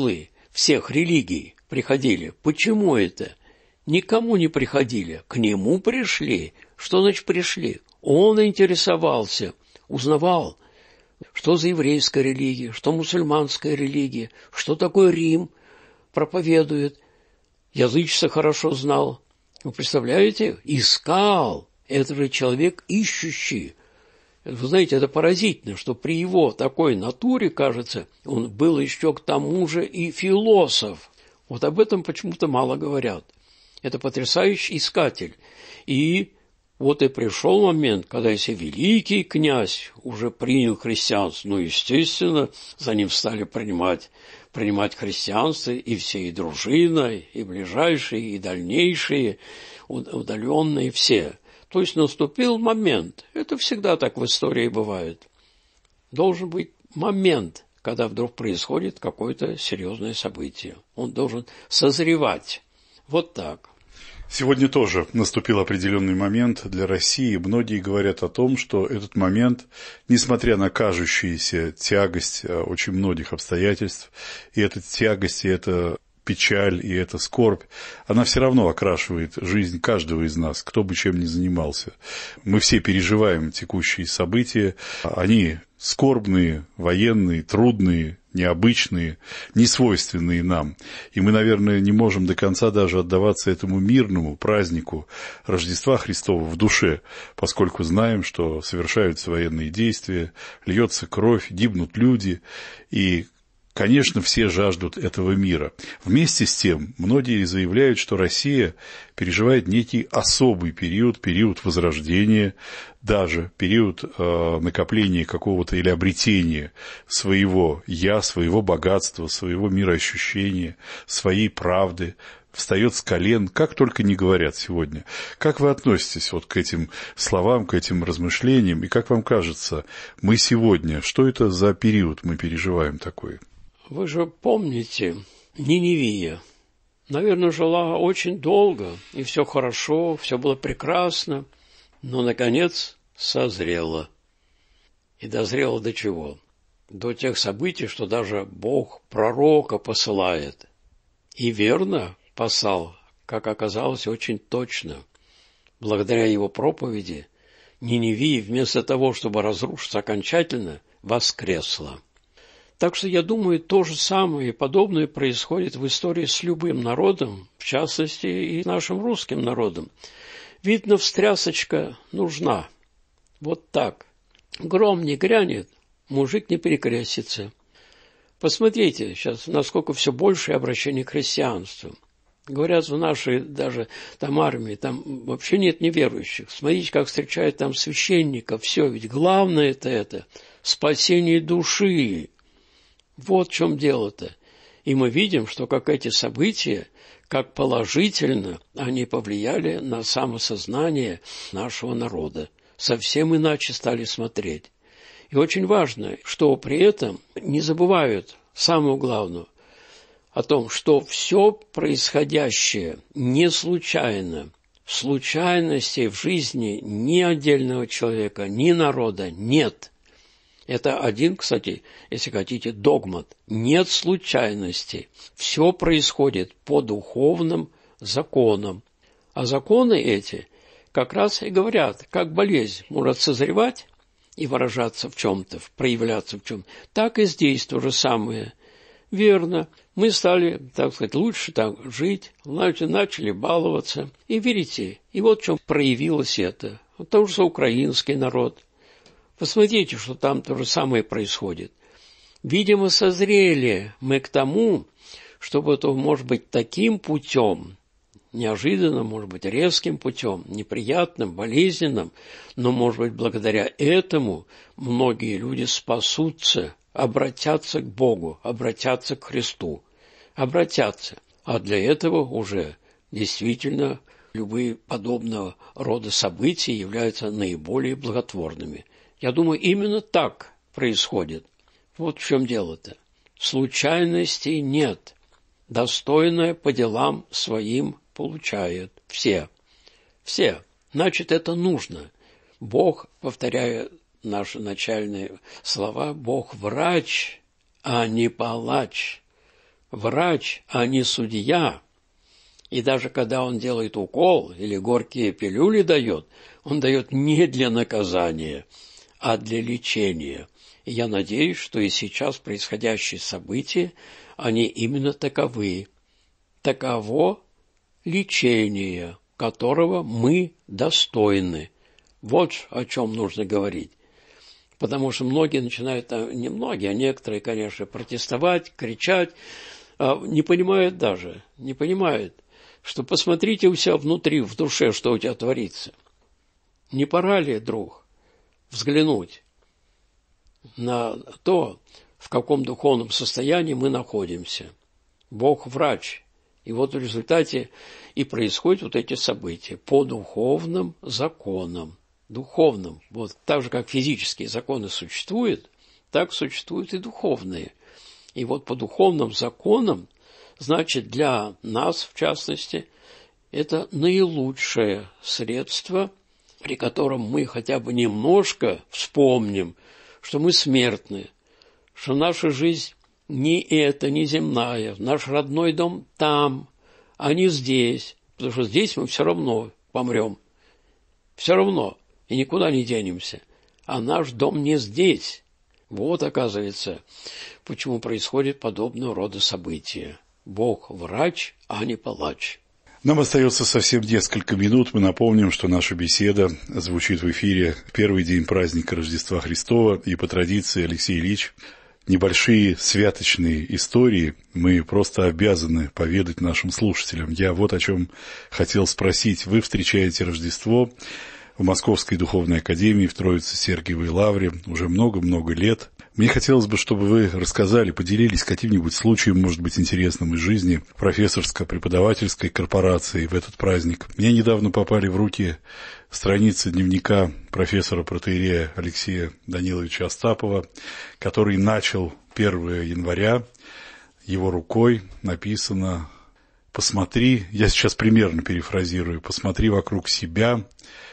всех религий приходили. Почему это? Никому не приходили, к нему пришли. Что значит пришли? Он интересовался, узнавал, что за еврейская религия, что мусульманская религия, что такое Рим проповедует. Язычество хорошо знал. Вы представляете? Искал. Это же человек ищущий. Вы знаете, это поразительно, что при его такой натуре, кажется, он был еще к тому же и философ. Вот об этом почему-то мало говорят. Это потрясающий искатель. И вот и пришел момент, когда если великий князь уже принял христианство, естественно, за ним стали принимать христианство и все, и дружина, и ближайшие, и дальнейшие, удаленные все. То есть наступил момент, это всегда так в истории бывает, должен быть момент, когда вдруг происходит какое-то серьезное событие. Он должен созревать. Вот так. Сегодня тоже наступил определенный момент для России. Многие говорят о том, что этот момент, несмотря на кажущуюся тягость очень многих обстоятельств, и эта тягость, и эта печаль, и эта скорбь, она все равно окрашивает жизнь каждого из нас, кто бы чем ни занимался. Мы все переживаем текущие события, они скорбные, военные, трудные, необычные, несвойственные нам. И мы, наверное, не можем до конца даже отдаваться этому мирному празднику Рождества Христова в душе, поскольку знаем, что совершаются военные действия, льется кровь, гибнут люди, и конечно, все жаждут этого мира. Вместе с тем, многие заявляют, что Россия переживает некий особый период возрождения, даже период накопления какого-то или обретения своего «я», своего богатства, своего мироощущения, своей правды, встает с колен, как только не говорят сегодня. Как вы относитесь вот к этим словам, к этим размышлениям, и как вам кажется, мы сегодня, что это за период мы переживаем такой? Вы же помните, Ниневия, наверное, жила очень долго, и все хорошо, все было прекрасно, но, наконец, созрела. И дозрела до чего? До тех событий, что даже Бог пророка посылает. И верно послал, как оказалось, очень точно. Благодаря его проповеди Ниневия, вместо того, чтобы разрушиться окончательно, воскресла. Так что, я думаю, то же самое и подобное происходит в истории с любым народом, в частности, и нашим русским народом. Видно, встрясочка нужна. Вот так. Гром не грянет, мужик не перекрестится. Посмотрите сейчас, насколько все больше обращение к христианству. Говорят, в нашей даже там армии, там вообще нет неверующих. Смотрите, как встречают там священников. Все, ведь главное это спасение души. Вот в чем дело-то. И мы видим, что как эти события, как положительно они повлияли на самосознание нашего народа. Совсем иначе стали смотреть. И очень важно, что при этом не забывают самое главное о том, что все происходящее не случайно. Случайностей в жизни ни отдельного человека, ни народа нет. Это один, кстати, если хотите, догмат. Нет случайностей. Все происходит по духовным законам. А законы эти как раз и говорят, как болезнь может созревать и выражаться в чем-то, проявляться в чем-то, так и здесь то же самое. Верно, мы стали, так сказать, лучше так жить, начали баловаться. И видите, и вот в чем проявилось это. То же украинский народ. Посмотрите, что там то же самое происходит. Видимо, созрели мы к тому, чтобы это, может быть, таким путем, неожиданным, может быть, резким путем, неприятным, болезненным, но, может быть, благодаря этому многие люди спасутся, обратятся к Богу, обратятся к Христу, обратятся. А для этого уже действительно любые подобного рода события являются наиболее благотворными. Я думаю, именно так происходит. Вот в чем дело-то. Случайностей нет. Достойное по делам своим получает все. Все. Значит, это нужно. Бог, повторяя наши начальные слова, Бог врач, а не палач. Врач, а не судья. И даже когда он делает укол или горькие пилюли дает, он дает не для наказания, а для лечения. И я надеюсь, что и сейчас происходящие события, они именно таковы. Таково лечение, которого мы достойны. Вот о чем нужно говорить. Потому что многие начинают, не многие, а некоторые, конечно, протестовать, кричать, не понимают даже, не понимают, что посмотрите у себя внутри, в душе, что у тебя творится. Не пора ли, друг, взглянуть на то, в каком духовном состоянии мы находимся? Бог врач. И вот в результате и происходят вот эти события по духовным законам. Духовным. Вот так же, как физические законы существуют, так существуют и духовные. И вот по духовным законам, значит, для нас, в частности, это наилучшее средство, при котором мы хотя бы немножко вспомним, что мы смертны, что наша жизнь не эта, не земная, наш родной дом там, а не здесь, потому что здесь мы все равно помрем, все равно, и никуда не денемся, а наш дом не здесь. Вот, оказывается, почему происходит подобного рода события. Бог врач, а не палач. Нам остается совсем несколько минут. Мы напомним, что наша беседа звучит в эфире в первый день праздника Рождества Христова. И по традиции, Алексей Ильич, небольшие святочные истории мы просто обязаны поведать нашим слушателям. Я вот о чем хотел спросить. Вы встречаете Рождество в Московской духовной академии в Троице-Сергиевой лавре уже много-много лет. Мне хотелось бы, чтобы вы рассказали, поделились каким-нибудь случаем, может быть, интересным из жизни профессорско-преподавательской корпорации в этот праздник. Мне недавно попали в руки страницы дневника профессора-протоиерея Алексея Даниловича Остапова, который начал 1 января, его рукой написано: «Посмотри», я сейчас примерно перефразирую, «посмотри вокруг себя,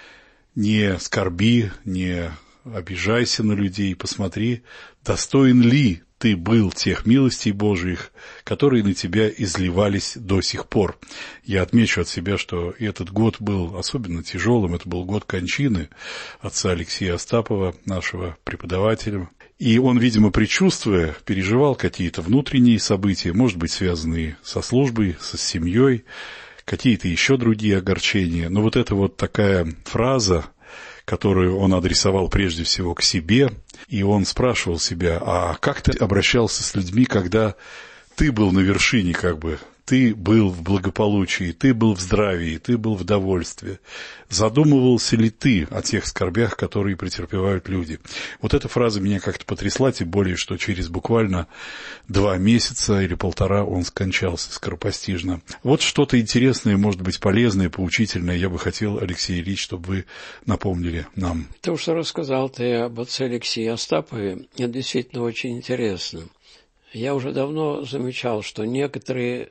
не скорби, не обижайся на людей, посмотри, достоин ли ты был тех милостей Божиих, которые на тебя изливались до сих пор». Я отмечу от себя, что этот год был особенно тяжелым, это был год кончины отца Алексея Остапова, нашего преподавателя. И он, видимо, предчувствуя, переживал какие-то внутренние события, может быть, связанные со службой, со семьей, какие-то еще другие огорчения. Но вот эта вот такая фраза, которую он адресовал прежде всего к себе, и он спрашивал себя: а как ты обращался с людьми, когда ты был на вершине как бы ты был в благополучии, ты был в здравии, ты был в довольстве. Задумывался ли ты о тех скорбях, которые претерпевают люди? Вот эта фраза меня как-то потрясла, тем более, что через буквально 2 месяца или 1,5 он скончался скоропостижно. Вот что-то интересное, может быть, полезное, поучительное я бы хотел, Алексей Ильич, чтобы вы напомнили нам. То, что рассказал ты об отце Алексее Остапове, это действительно очень интересно. Я уже давно замечал, что некоторые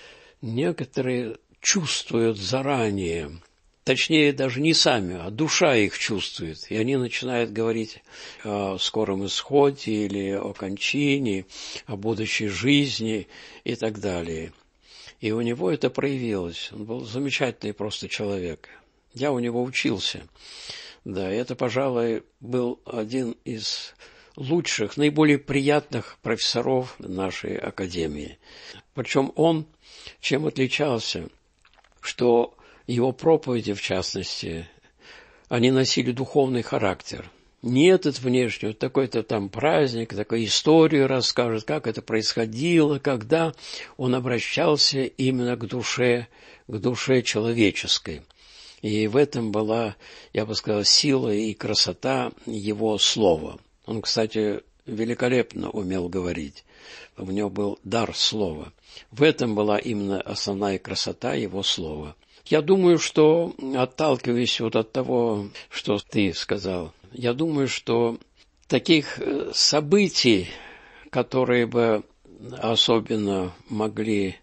чувствуют заранее, точнее даже не сами, а душа их чувствует, и они начинают говорить о скором исходе или о кончине, о будущей жизни и так далее. И у него это проявилось. Он был замечательный просто человек. Я у него учился. Да, это, пожалуй, был один из лучших, наиболее приятных профессоров нашей академии. Причем он чем отличался, что его проповеди, в частности, они носили духовный характер. Не этот внешний, вот такой-то там праздник, такую историю расскажет, как это происходило, когда он обращался именно к душе человеческой. И в этом была, я бы сказал, сила и красота его слова. Он, кстати, великолепно умел говорить. У него был дар слова. В этом была именно основная красота его слова. Я думаю, что, отталкиваясь вот от того, что ты сказал, я думаю, что таких событий, которые бы особенно могли,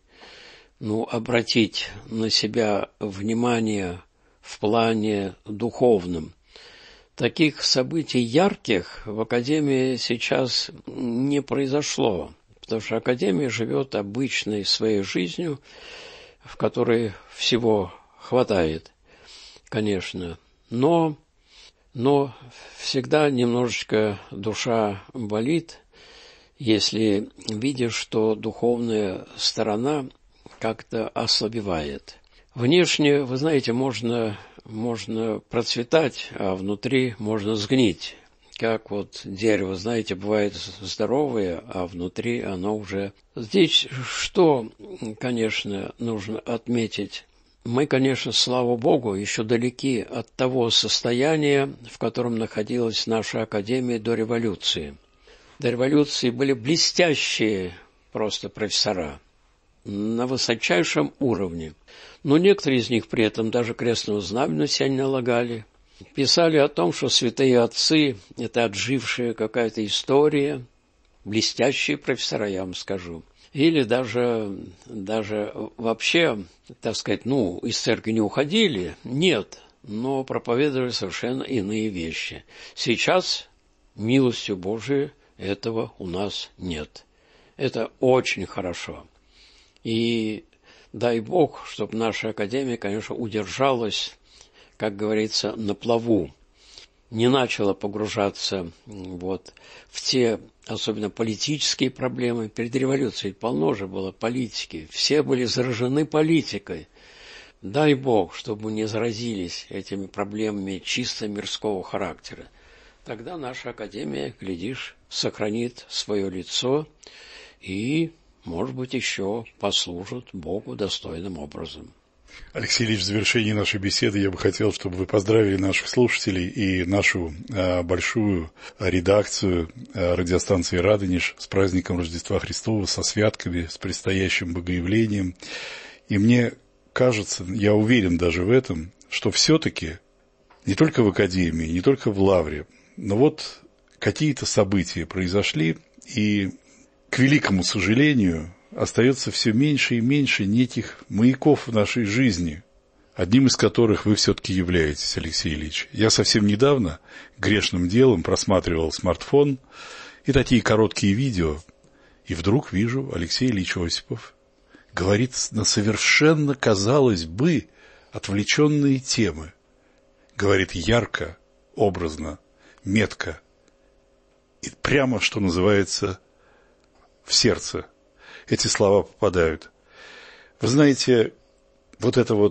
обратить на себя внимание в плане духовном, таких событий ярких в Академии сейчас не произошло, потому что Академия живет обычной своей жизнью, в которой всего хватает, конечно, но всегда немножечко душа болит, если видишь, что духовная сторона как-то ослабевает. Внешне, вы знаете, можно процветать, а внутри можно сгнить. Как вот дерево, знаете, бывает здоровое, а внутри оно уже... Здесь что, конечно, нужно отметить? Мы, конечно, слава Богу, еще далеки от того состояния, в котором находилась наша Академия до революции. До революции были блестящие просто профессора на высочайшем уровне. Но некоторые из них при этом даже крестного знамени на себя не налагали. Писали о том, что святые отцы – это отжившая какая-то история, блестящие профессора, я вам скажу. Или даже вообще, так сказать, из церкви не уходили, нет, но проповедовали совершенно иные вещи. Сейчас, милостью Божией, этого у нас нет. Это очень хорошо. И дай Бог, чтобы наша Академия, конечно, удержалась, как говорится, на плаву, не начала погружаться в те, особенно политические проблемы. Перед революцией полно же было политики, все были заражены политикой. Дай Бог, чтобы не заразились этими проблемами чисто мирского характера. Тогда наша Академия, глядишь, сохранит свое лицо и, может быть, еще послужит Богу достойным образом. Алексей Ильич, в завершении нашей беседы я бы хотел, чтобы вы поздравили наших слушателей и нашу большую редакцию радиостанции «Радонеж» с праздником Рождества Христова, со святками, с предстоящим богоявлением. И мне кажется, я уверен даже в этом, что все-таки не только в Академии, не только в Лавре, но какие-то события произошли, и, к великому сожалению, остается все меньше и меньше неких маяков в нашей жизни, одним из которых вы все-таки являетесь, Алексей Ильич. Я совсем недавно грешным делом просматривал смартфон и такие короткие видео, и вдруг вижу, Алексей Ильич Осипов говорит на совершенно, казалось бы, отвлеченные темы. Говорит ярко, образно, метко и прямо, что называется, в сердце. Эти слова попадают. Вы знаете, эта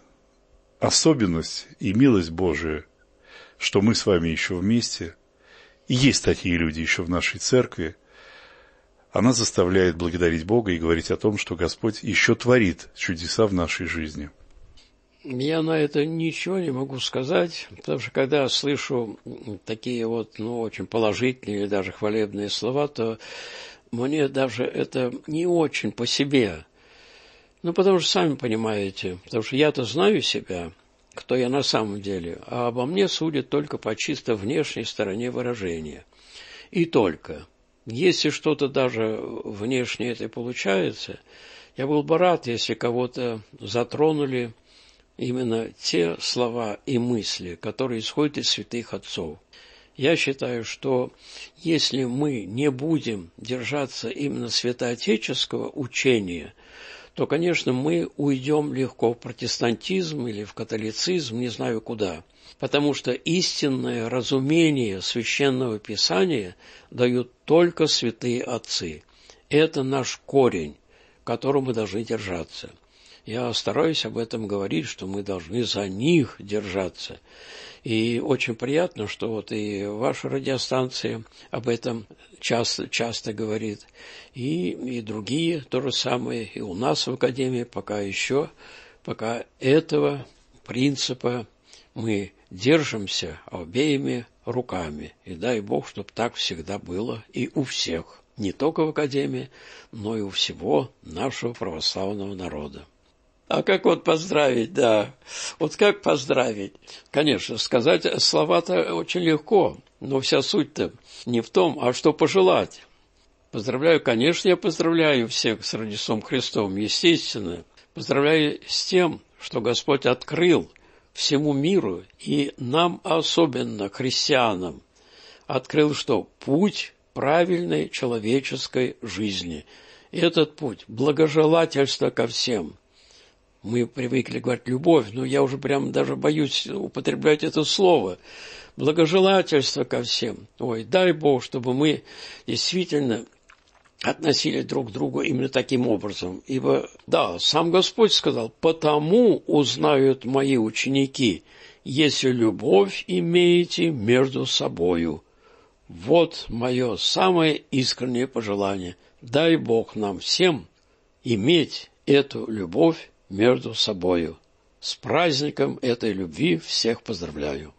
особенность и милость Божия, что мы с вами еще вместе, и есть такие люди еще в нашей церкви, она заставляет благодарить Бога и говорить о том, что Господь еще творит чудеса в нашей жизни. Я на это ничего не могу сказать, потому что когда слышу такие вот, очень положительные или даже хвалебные слова, то мне даже это не очень по себе. Потому что, сами понимаете, потому что я-то знаю себя, кто я на самом деле, а обо мне судят только по чисто внешней стороне выражения. И только. Если что-то даже внешне это получается, я был бы рад, если кого-то затронули именно те слова и мысли, которые исходят из святых отцов. Я считаю, что если мы не будем держаться именно святоотеческого учения, то, конечно, мы уйдем легко в протестантизм или в католицизм, не знаю куда. Потому что истинное разумение Священного Писания дают только святые отцы. Это наш корень, к которому мы должны держаться. Я стараюсь об этом говорить, что мы должны за них держаться. И очень приятно, что вот и ваша радиостанция об этом часто говорит, и другие то же самое, и у нас в Академии пока этого принципа мы держимся обеими руками. И дай Бог, чтобы так всегда было и у всех, не только в Академии, но и у всего нашего православного народа. А как вот поздравить, да. Вот как поздравить? Конечно, сказать слова-то очень легко, но вся суть-то не в том, а что пожелать. Поздравляю, конечно, я поздравляю всех с Рождеством Христовым, естественно. Поздравляю с тем, что Господь открыл всему миру, и нам особенно, христианам, открыл что? Путь правильной человеческой жизни. И этот путь – благожелательство ко всем. Мы привыкли говорить «любовь», но я уже прям даже боюсь употреблять это слово. Благожелательство ко всем. Ой, дай Бог, чтобы мы действительно относились друг к другу именно таким образом. Ибо, да, сам Господь сказал: «Потому узнают мои ученики, если любовь имеете между собою». Вот мое самое искреннее пожелание. Дай Бог нам всем иметь эту любовь между собою. С праздником этой любви всех поздравляю.